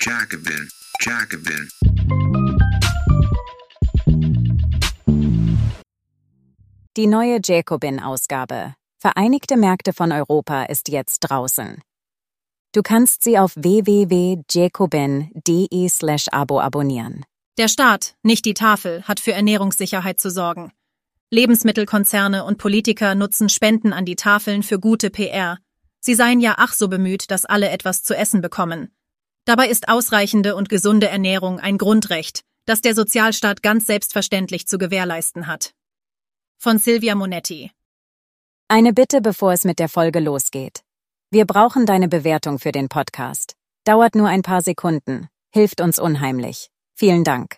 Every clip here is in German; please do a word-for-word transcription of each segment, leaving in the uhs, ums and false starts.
Jacobin, Jacobin. Die neue Jacobin-Ausgabe Vereinigte Märkte von Europa ist jetzt draußen. Du kannst sie auf w w w punkt jacobin punkt d e slash abo abonnieren. Der Staat, nicht die Tafel, hat für Ernährungssicherheit zu sorgen. Lebensmittelkonzerne und Politiker nutzen Spenden an die Tafeln für gute P R. Sie seien ja ach so bemüht, dass alle etwas zu essen bekommen. Dabei ist ausreichende und gesunde Ernährung ein Grundrecht, das der Sozialstaat ganz selbstverständlich zu gewährleisten hat. Von Silvia Monetti. Eine Bitte, bevor es mit der Folge losgeht. Wir brauchen deine Bewertung für den Podcast. Dauert nur ein paar Sekunden, hilft uns unheimlich. Vielen Dank.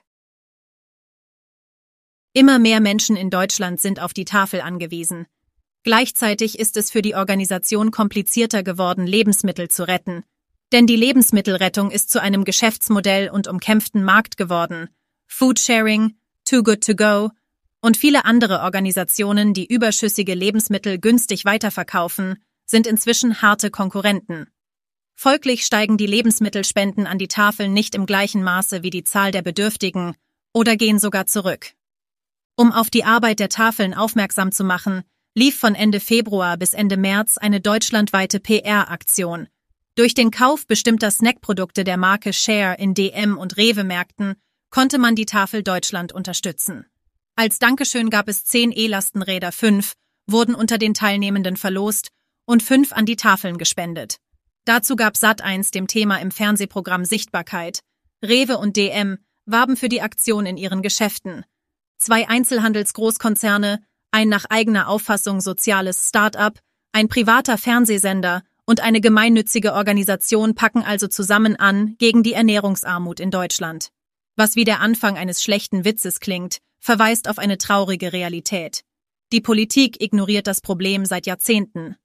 Immer mehr Menschen in Deutschland sind auf die Tafel angewiesen. Gleichzeitig ist es für die Organisation komplizierter geworden, Lebensmittel zu retten. Denn die Lebensmittelrettung ist zu einem Geschäftsmodell und umkämpften Markt geworden. Foodsharing, Too Good To Go und viele andere Organisationen, die überschüssige Lebensmittel günstig weiterverkaufen, sind inzwischen harte Konkurrenten. Folglich steigen die Lebensmittelspenden an die Tafeln nicht im gleichen Maße wie die Zahl der Bedürftigen oder gehen sogar zurück. Um auf die Arbeit der Tafeln aufmerksam zu machen, lief von Ende Februar bis Ende März eine deutschlandweite P R-Aktion. Durch den Kauf bestimmter Snackprodukte der Marke Share in D M und Rewe-Märkten konnte man die Tafel Deutschland unterstützen. Als Dankeschön gab es zehn E-Lastenräder, fünf wurden unter den Teilnehmenden verlost und fünf an die Tafeln gespendet. Dazu gab Sat eins dem Thema im Fernsehprogramm Sichtbarkeit. Rewe und D M warben für die Aktion in ihren Geschäften. Zwei Einzelhandelsgroßkonzerne, ein nach eigener Auffassung soziales Start-up, ein privater Fernsehsender und eine gemeinnützige Organisation packen also zusammen an gegen die Ernährungsarmut in Deutschland. Was wie der Anfang eines schlechten Witzes klingt, verweist auf eine traurige Realität. Die Politik ignoriert das Problem seit Jahrzehnten.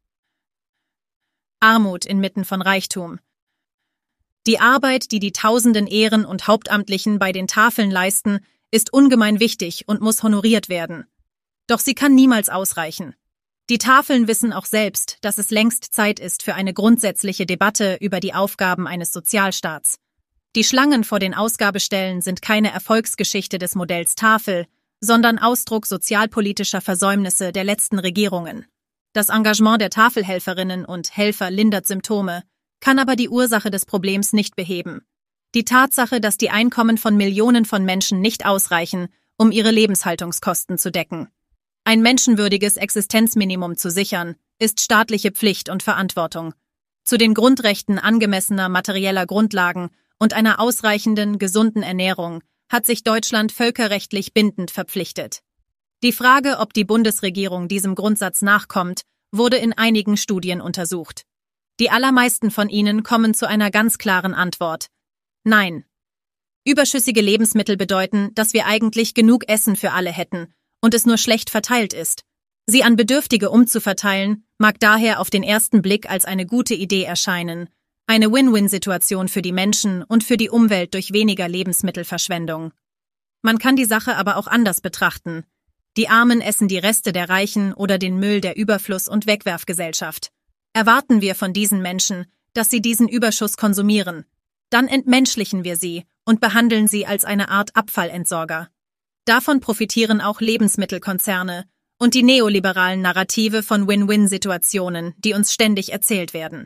Armut inmitten von Reichtum. Die Arbeit, die die tausenden Ehren- und Hauptamtlichen bei den Tafeln leisten, ist ungemein wichtig und muss honoriert werden. Doch sie kann niemals ausreichen. Die Tafeln wissen auch selbst, dass es längst Zeit ist für eine grundsätzliche Debatte über die Aufgaben eines Sozialstaats. Die Schlangen vor den Ausgabestellen sind keine Erfolgsgeschichte des Modells Tafel, sondern Ausdruck sozialpolitischer Versäumnisse der letzten Regierungen. Das Engagement der Tafelhelferinnen und Helfer lindert Symptome, kann aber die Ursache des Problems nicht beheben. Die Tatsache, dass die Einkommen von Millionen von Menschen nicht ausreichen, um ihre Lebenshaltungskosten zu decken. Ein menschenwürdiges Existenzminimum zu sichern, ist staatliche Pflicht und Verantwortung. Zu den Grundrechten angemessener materieller Grundlagen und einer ausreichenden, gesunden Ernährung hat sich Deutschland völkerrechtlich bindend verpflichtet. Die Frage, ob die Bundesregierung diesem Grundsatz nachkommt, wurde in einigen Studien untersucht. Die allermeisten von ihnen kommen zu einer ganz klaren Antwort: Nein. Überschüssige Lebensmittel bedeuten, dass wir eigentlich genug Essen für alle hätten und es nur schlecht verteilt ist. Sie an Bedürftige umzuverteilen, mag daher auf den ersten Blick als eine gute Idee erscheinen. Eine Win-Win-Situation für die Menschen und für die Umwelt durch weniger Lebensmittelverschwendung. Man kann die Sache aber auch anders betrachten. Die Armen essen die Reste der Reichen oder den Müll der Überfluss- und Wegwerfgesellschaft. Erwarten wir von diesen Menschen, dass sie diesen Überschuss konsumieren. Dann entmenschlichen wir sie und behandeln sie als eine Art Abfallentsorger. Davon profitieren auch Lebensmittelkonzerne und die neoliberalen Narrative von Win-Win-Situationen, die uns ständig erzählt werden.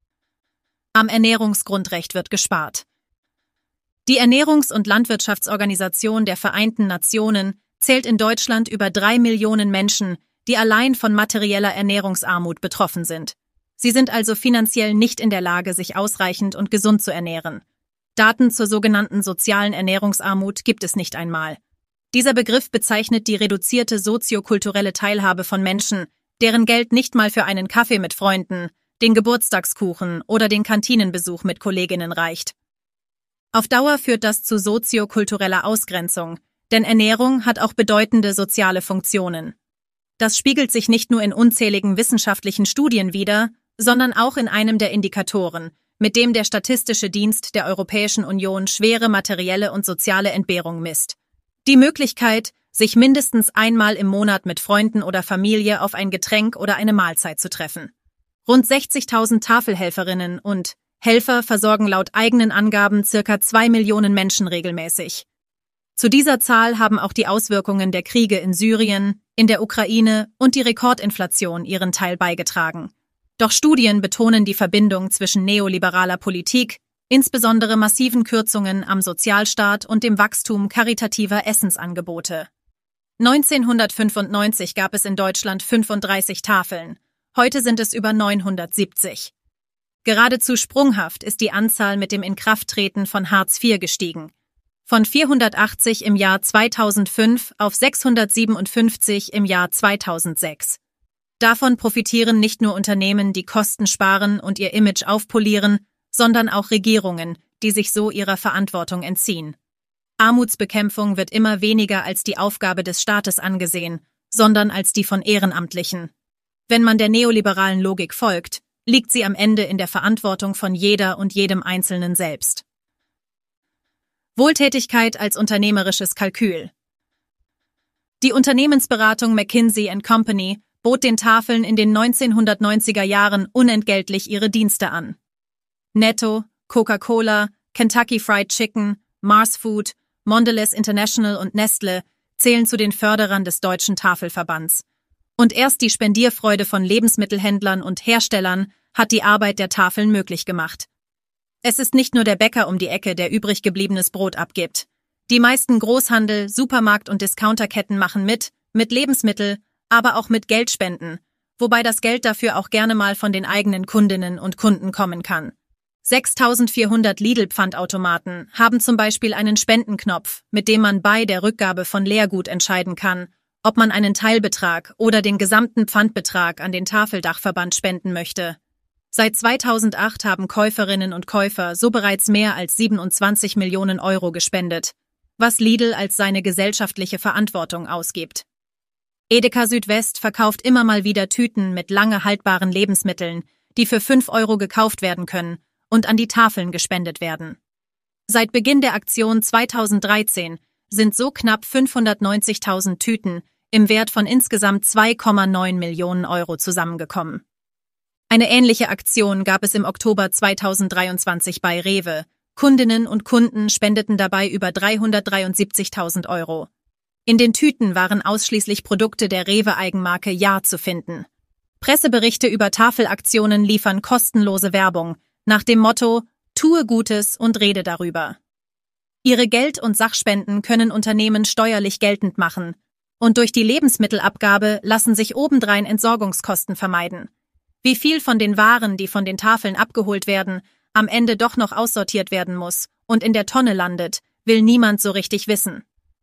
Am Ernährungsgrundrecht wird gespart. Die Ernährungs- und Landwirtschaftsorganisation der Vereinten Nationen zählt in Deutschland über drei Millionen Menschen, die allein von materieller Ernährungsarmut betroffen sind. Sie sind also finanziell nicht in der Lage, sich ausreichend und gesund zu ernähren. Daten zur sogenannten sozialen Ernährungsarmut gibt es nicht einmal. Dieser Begriff bezeichnet die reduzierte soziokulturelle Teilhabe von Menschen, deren Geld nicht mal für einen Kaffee mit Freunden, den Geburtstagskuchen oder den Kantinenbesuch mit Kolleginnen reicht. Auf Dauer führt das zu soziokultureller Ausgrenzung, denn Ernährung hat auch bedeutende soziale Funktionen. Das spiegelt sich nicht nur in unzähligen wissenschaftlichen Studien wider, sondern auch in einem der Indikatoren, mit dem der Statistische Dienst der Europäischen Union schwere materielle und soziale Entbehrung misst. Die Möglichkeit, sich mindestens einmal im Monat mit Freunden oder Familie auf ein Getränk oder eine Mahlzeit zu treffen. Rund sechzigtausend Tafelhelferinnen und Helfer versorgen laut eigenen Angaben circa zwei Millionen Menschen regelmäßig. Zu dieser Zahl haben auch die Auswirkungen der Kriege in Syrien, in der Ukraine und die Rekordinflation ihren Teil beigetragen. Doch Studien betonen die Verbindung zwischen neoliberaler Politik, insbesondere massiven Kürzungen am Sozialstaat und dem Wachstum karitativer Essensangebote. neunzehnhundertfünfundneunzig gab es in Deutschland fünfunddreißig Tafeln, heute sind es über neunhundertsiebzig. Geradezu sprunghaft ist die Anzahl mit dem Inkrafttreten von Hartz vier gestiegen. Von vierhundertachtzig im Jahr zweitausendfünf auf sechshundertsiebenundfünfzig im Jahr zweitausendsechs. Davon profitieren nicht nur Unternehmen, die Kosten sparen und ihr Image aufpolieren, sondern auch Regierungen, die sich so ihrer Verantwortung entziehen. Armutsbekämpfung wird immer weniger als die Aufgabe des Staates angesehen, sondern als die von Ehrenamtlichen. Wenn man der neoliberalen Logik folgt, liegt sie am Ende in der Verantwortung von jeder und jedem Einzelnen selbst. Wohltätigkeit als unternehmerisches Kalkül. Die Unternehmensberatung McKinsey and Company bot den Tafeln in den neunzehnhundertneunziger Jahren unentgeltlich ihre Dienste an. Netto, Coca-Cola, Kentucky Fried Chicken, Mars Food, Mondelez International und Nestle zählen zu den Förderern des Deutschen Tafelverbands. Und erst die Spendierfreude von Lebensmittelhändlern und Herstellern hat die Arbeit der Tafeln möglich gemacht. Es ist nicht nur der Bäcker um die Ecke, der übrig gebliebenes Brot abgibt. Die meisten Großhandel-, Supermarkt- und Discounterketten machen mit, mit Lebensmittel, aber auch mit Geldspenden, wobei das Geld dafür auch gerne mal von den eigenen Kundinnen und Kunden kommen kann. sechstausendvierhundert Lidl-Pfandautomaten haben zum Beispiel einen Spendenknopf, mit dem man bei der Rückgabe von Leergut entscheiden kann, ob man einen Teilbetrag oder den gesamten Pfandbetrag an den Tafeldachverband spenden möchte. Seit zweitausendacht haben Käuferinnen und Käufer so bereits mehr als siebenundzwanzig Millionen Euro gespendet, was Lidl als seine gesellschaftliche Verantwortung ausgibt. Edeka Südwest verkauft immer mal wieder Tüten mit lange haltbaren Lebensmitteln, die für fünf Euro gekauft werden können und an die Tafeln gespendet werden. Seit Beginn der Aktion zweitausenddreizehn sind so knapp fünfhundertneunzigtausend Tüten im Wert von insgesamt zwei Komma neun Millionen Euro zusammengekommen. Eine ähnliche Aktion gab es im Oktober zweitausenddreiundzwanzig bei Rewe. Kundinnen und Kunden spendeten dabei über dreihundertdreiundsiebzigtausend Euro. In den Tüten waren ausschließlich Produkte der Rewe-Eigenmarke Ja zu finden. Presseberichte über Tafelaktionen liefern kostenlose Werbung, nach dem Motto „Tue Gutes und rede darüber“. Ihre Geld- und Sachspenden können Unternehmen steuerlich geltend machen. Und durch die Lebensmittelabgabe lassen sich obendrein Entsorgungskosten vermeiden. Wie viel von den Waren, die von den Tafeln abgeholt werden, am Ende doch noch aussortiert werden muss und in der Tonne landet, will niemand so richtig wissen.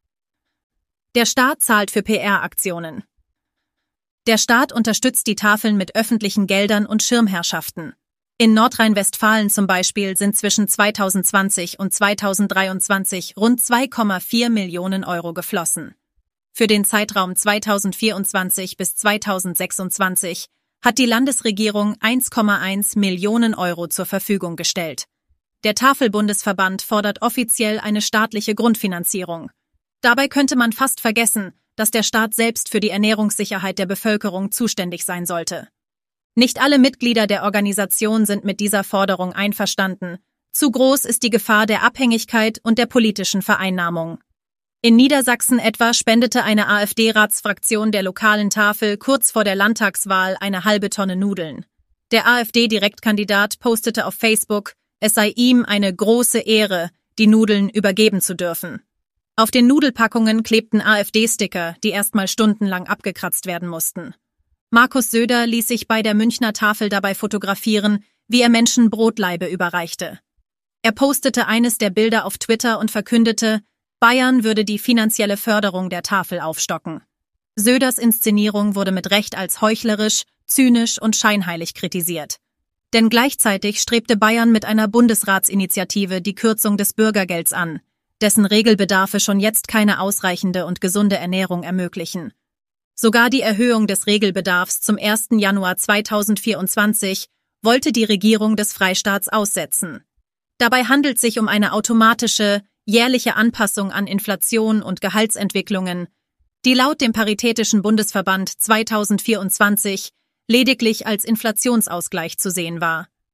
Der Staat zahlt für P R-Aktionen. Der Staat unterstützt die Tafeln mit öffentlichen Geldern und Schirmherrschaften. In Nordrhein-Westfalen zum Beispiel sind zwischen zweitausendzwanzig und zweitausenddreiundzwanzig rund zwei Komma vier Millionen Euro geflossen. Für den Zeitraum zweitausendvierundzwanzig bis zweitausendsechsundzwanzig hat die Landesregierung eins Komma eins Millionen Euro zur Verfügung gestellt. Der Tafelbundesverband fordert offiziell eine staatliche Grundfinanzierung. Dabei könnte man fast vergessen, dass der Staat selbst für die Ernährungssicherheit der Bevölkerung zuständig sein sollte. Nicht alle Mitglieder der Organisation sind mit dieser Forderung einverstanden. Zu groß ist die Gefahr der Abhängigkeit und der politischen Vereinnahmung. In Niedersachsen etwa spendete eine AfD-Ratsfraktion der lokalen Tafel kurz vor der Landtagswahl eine halbe Tonne Nudeln. Der AfD-Direktkandidat postete auf Facebook, es sei ihm eine große Ehre, die Nudeln übergeben zu dürfen. Auf den Nudelpackungen klebten AfD-Sticker, die erstmal stundenlang abgekratzt werden mussten. Markus Söder ließ sich bei der Münchner Tafel dabei fotografieren, wie er Menschen Brotlaibe überreichte. Er postete eines der Bilder auf Twitter und verkündete, Bayern würde die finanzielle Förderung der Tafel aufstocken. Söders Inszenierung wurde mit Recht als heuchlerisch, zynisch und scheinheilig kritisiert. Denn gleichzeitig strebte Bayern mit einer Bundesratsinitiative die Kürzung des Bürgergelds an, dessen Regelbedarfe schon jetzt keine ausreichende und gesunde Ernährung ermöglichen. Sogar die Erhöhung des Regelbedarfs zum ersten Januar zweitausendvierundzwanzig wollte die Regierung des Freistaats aussetzen. Dabei handelt es sich um eine automatische, jährliche Anpassung an Inflation und Gehaltsentwicklungen, die laut dem Paritätischen Bundesverband zweitausendvierundzwanzig lediglich als Inflationsausgleich zu sehen war.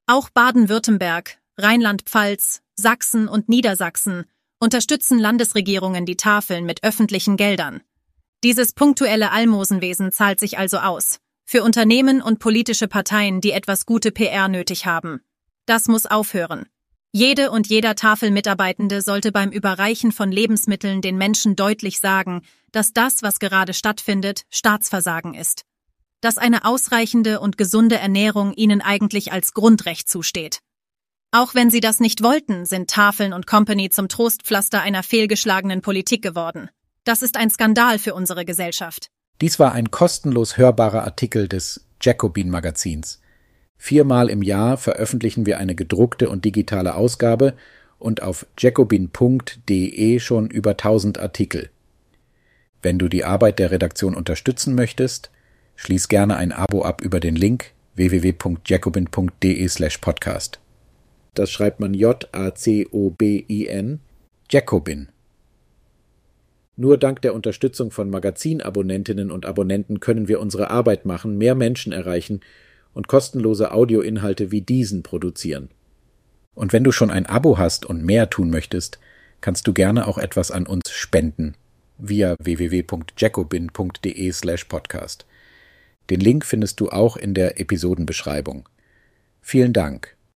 Auch Baden-Württemberg, Rheinland-Pfalz, Sachsen und Niedersachsen unterstützen Landesregierungen die Tafeln mit öffentlichen Geldern. Dieses punktuelle Almosenwesen zahlt sich also aus. Für Unternehmen und politische Parteien, die etwas gute P R nötig haben. Das muss aufhören. Jede und jeder Tafelmitarbeitende sollte beim Überreichen von Lebensmitteln den Menschen deutlich sagen, dass das, was gerade stattfindet, Staatsversagen ist. Dass eine ausreichende und gesunde Ernährung ihnen eigentlich als Grundrecht zusteht. Auch wenn sie das nicht wollten, sind Tafeln und Company zum Trostpflaster einer fehlgeschlagenen Politik geworden. Das ist ein Skandal für unsere Gesellschaft. Dies war ein kostenlos hörbarer Artikel des Jacobin-Magazins. Viermal im Jahr veröffentlichen wir eine gedruckte und digitale Ausgabe und auf jacobin punkt de schon über tausend Artikel. Wenn du die Arbeit der Redaktion unterstützen möchtest, schließ gerne ein Abo ab über den Link w w w punkt jacobin punkt de slash podcast. Das schreibt man J A C O B I N, Jacobin. Nur dank der Unterstützung von Magazinabonnentinnen und Abonnenten können wir unsere Arbeit machen, mehr Menschen erreichen und kostenlose Audioinhalte wie diesen produzieren. Und wenn du schon ein Abo hast und mehr tun möchtest, kannst du gerne auch etwas an uns spenden via w w w punkt jacobin punkt de slash podcast. Den Link findest du auch in der Episodenbeschreibung. Vielen Dank.